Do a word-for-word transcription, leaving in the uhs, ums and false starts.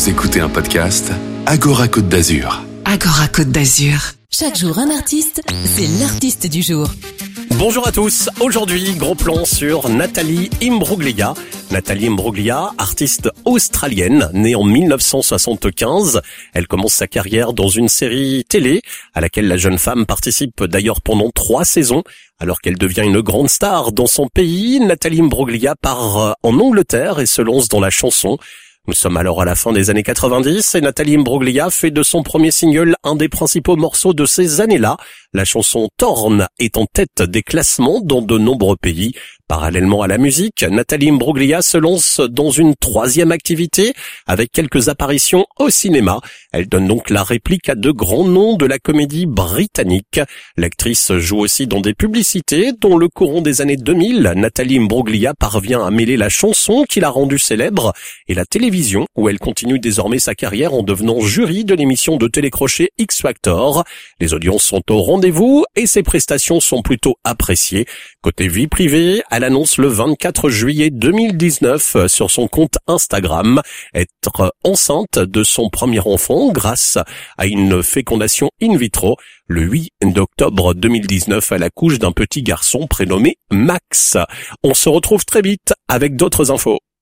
Vous écoutez un podcast Agora Côte d'Azur. Agora Côte d'Azur. Chaque jour un artiste, c'est l'artiste du jour. Bonjour à tous, aujourd'hui gros plan sur Nathalie Imbruglia. Nathalie Imbruglia, artiste australienne, née en mille neuf cent soixante-quinze. Elle commence sa carrière dans une série télé à laquelle la jeune femme participe d'ailleurs pendant trois saisons. Alors qu'elle devient une grande star dans son pays, Nathalie Imbruglia part en Angleterre et se lance dans la chanson. Nous sommes alors à la fin des années quatre-vingt-dix et Nathalie Imbruglia fait de son premier single un des principaux morceaux de ces années-là. La chanson Torn est en tête des classements dans de nombreux pays. Parallèlement à la musique, Nathalie Imbruglia se lance dans une troisième activité avec quelques apparitions au cinéma. Elle donne donc la réplique à de grands noms de la comédie britannique. L'actrice joue aussi dans des publicités dont le courant des années deux mille, Nathalie Imbruglia parvient à mêler la chanson qui l'a rendue célèbre et la télévision où elle continue désormais sa carrière en devenant jury de l'émission de télécrochet X Factor. Les audiences sont au rendez-vous et ses prestations sont plutôt appréciées. Côté vie privée, elle annonce le vingt-quatre juillet deux mille dix-neuf sur son compte Instagram être enceinte de son premier enfant grâce à une fécondation in vitro. Le huit octobre deux mille dix-neuf, elle accouche d'un petit garçon prénommé Max. On se retrouve très vite avec d'autres infos.